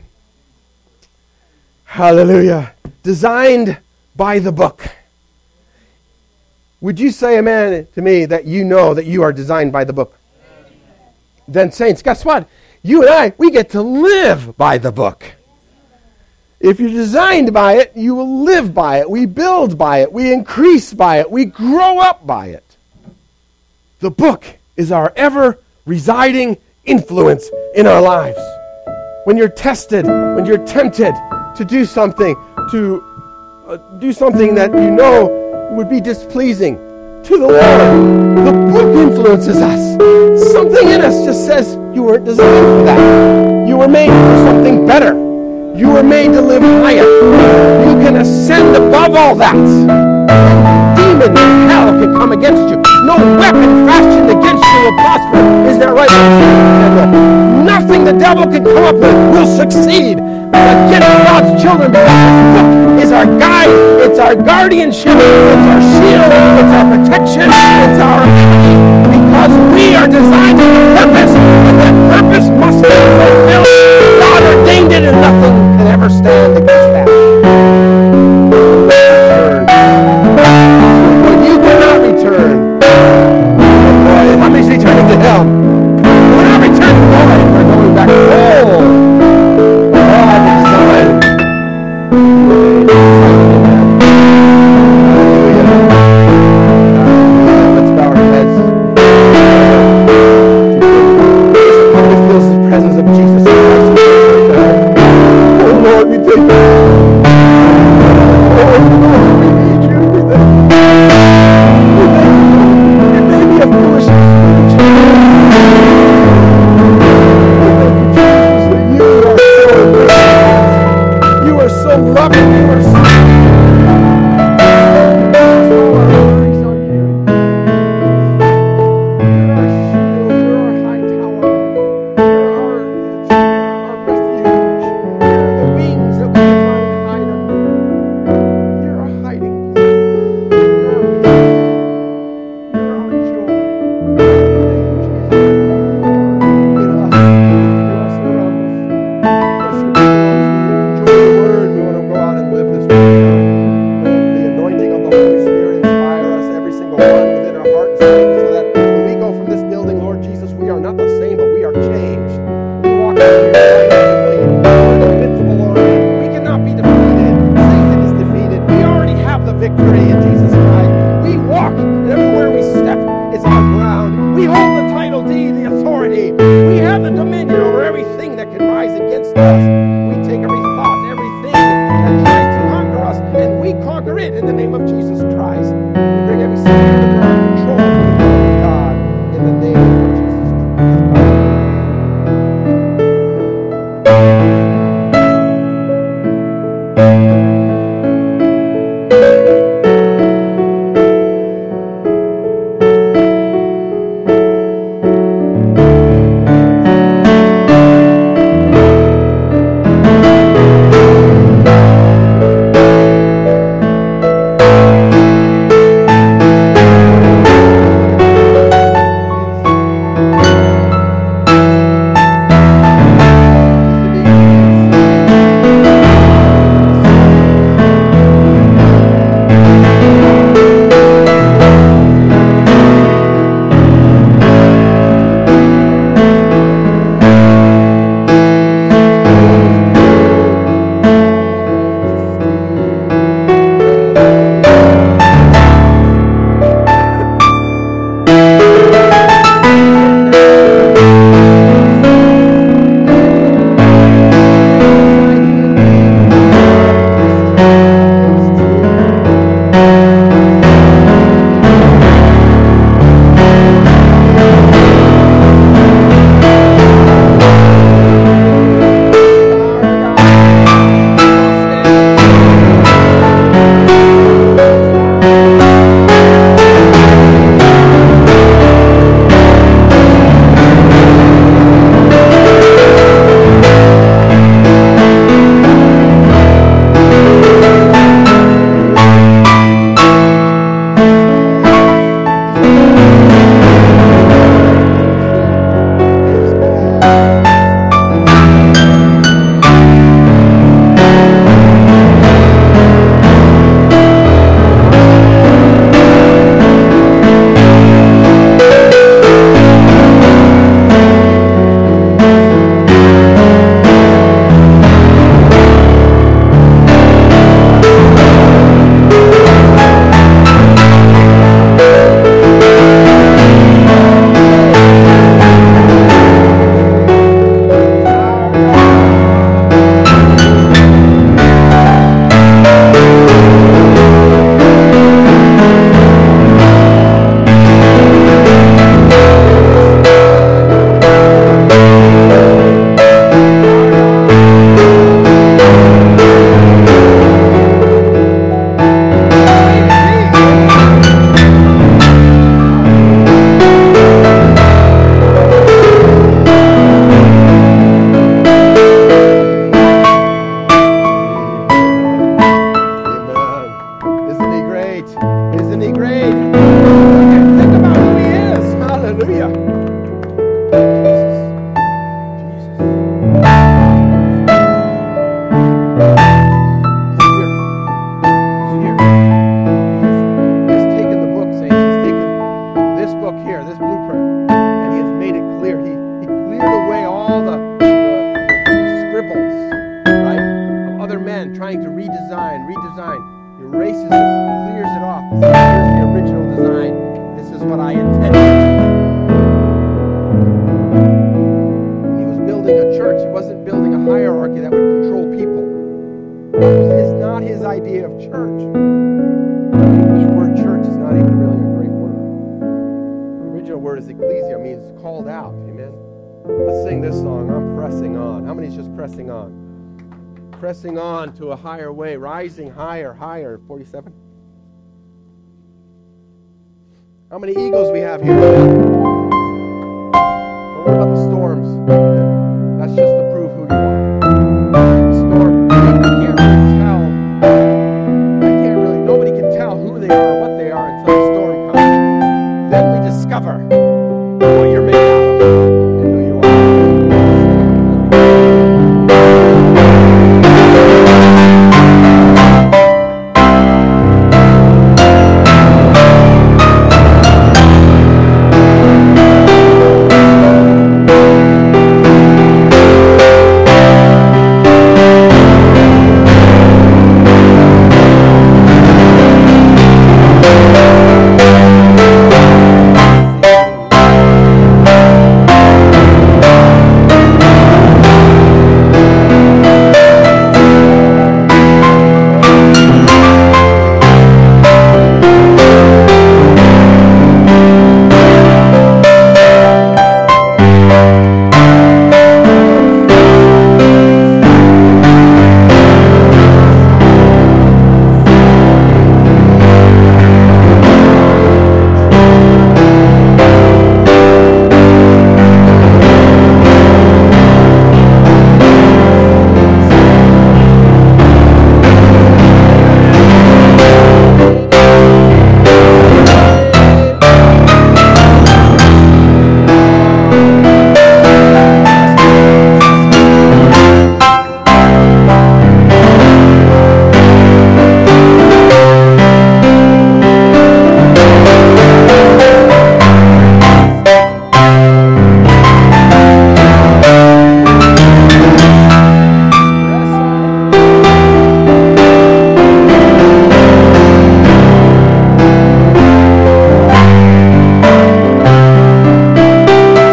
Hallelujah. Designed by the book. Would you say amen to me that you know that you are designed by the book? Then, saints, guess what? You and I, we get to live by the book. If you're designed by it, you will live by it. We build by it. We increase by it. We grow up by it. The book is our ever-residing influence in our lives. When you're tested, when you're tempted to do something, to uh, do something that you know would be displeasing to the Lord, the book influences us. Something in us just says, you weren't designed for that. You were made for something better. You were made to live higher. You can ascend above all that. Demon in hell can come against you. No weapon fashioned against you will prosper. Is that right? Nothing the devil can come up with will succeed against God's children. Because this book is our guide. It's our guardianship. It's our shield. It's our protection. It's our... Because we are designed with a purpose. And that purpose must be fulfilled. God ordained it and nothing can ever stand against that. When you cannot return, boy, how many's returning to hell? We're not returning, boy, we're going back home. God is designed. Let's bow our heads. It feels the presence of Jesus Christ. Oh Lord, we thank you. Oh Lord, we need you. We thank you. We thank you. It may be a foolishness. We thank you, Jesus, that you are so gracious. You are so loving. You are so... You're that can rise against us. We take every thought, everything that tries to conquer us, and we conquer it in the name of Jesus Christ. We bring every spirit under our control for the glory of God in the name of Jesus Christ. Trying to redesign, redesign, erases it, clears it off. Here's the original design. This is what I intended. When he was building a church, he wasn't building a hierarchy that would control people. This is not his idea of church. The English word church is not even really a great word. The original word is ecclesia, means called out. Amen. Let's sing this song, I'm Pressing On. How many is just pressing on? Pressing on to a higher way, rising higher, higher. forty-seven. How many eagles we have here?